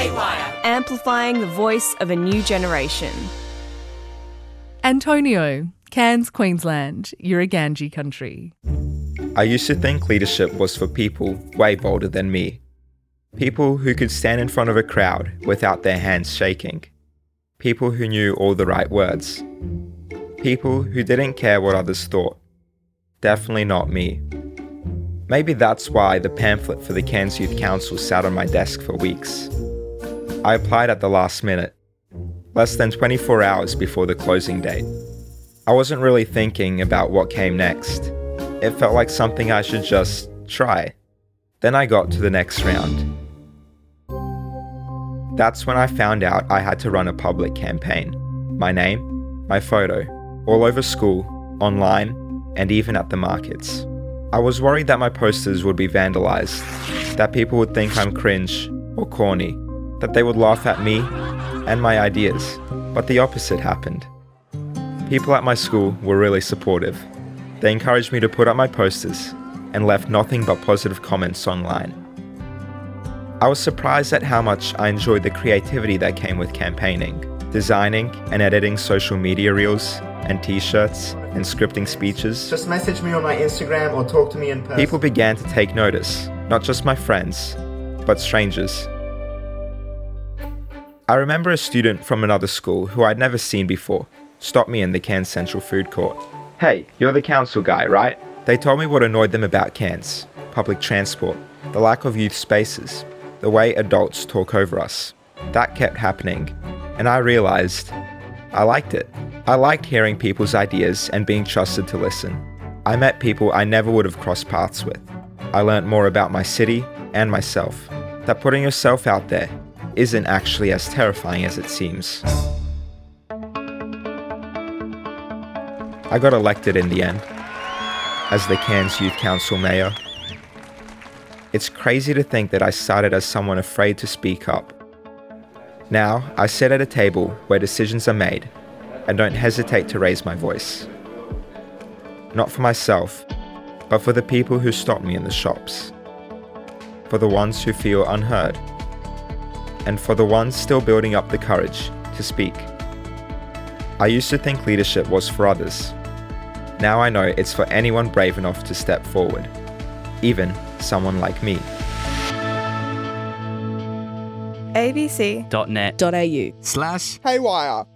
Haywire. Amplifying the voice of a new generation. Antonio, Cairns, Queensland, Yuraganji country. I used to think leadership was for people way bolder than me. People who could stand in front of a crowd without their hands shaking. People who knew all the right words. People who didn't care what others thought. Definitely not me. Maybe that's why the pamphlet for the Cairns Youth Council sat on my desk for weeks. I applied at the last minute, less than 24 hours before the closing date. I wasn't really thinking about what came next. It felt like something I should just try. Then I got to the next round. That's when I found out I had to run a public campaign. My name, my photo, all over school, online, and even at the markets. I was worried that my posters would be vandalized, that people would think I'm cringe or corny, that they would laugh at me and my ideas, but the opposite happened. People at my school were really supportive. They encouraged me to put up my posters and left nothing but positive comments online. I was surprised at how much I enjoyed the creativity that came with campaigning, designing and editing social media reels and t-shirts and scripting speeches. Just message me on my Instagram or talk to me in person. People began to take notice, not just my friends, but strangers. I remember a student from another school who I'd never seen before stopped me in the Cairns Central Food Court. "Hey, you're the council guy, right?" They told me what annoyed them about Cairns: public transport, the lack of youth spaces, the way adults talk over us. That kept happening, and I realized I liked it. I liked hearing people's ideas and being trusted to listen. I met people I never would have crossed paths with. I learned more about my city and myself, that putting yourself out there isn't actually as terrifying as it seems. I got elected in the end, as the Cairns Youth Council Mayor. It's crazy to think that I started as someone afraid to speak up. Now, I sit at a table where decisions are made and don't hesitate to raise my voice. Not for myself, but for the people who stop me in the shops. For the ones who feel unheard. And for the ones still building up the courage to speak. I used to think leadership was for others. Now I know it's for anyone brave enough to step forward, even someone like me. abc.net.au/Haywire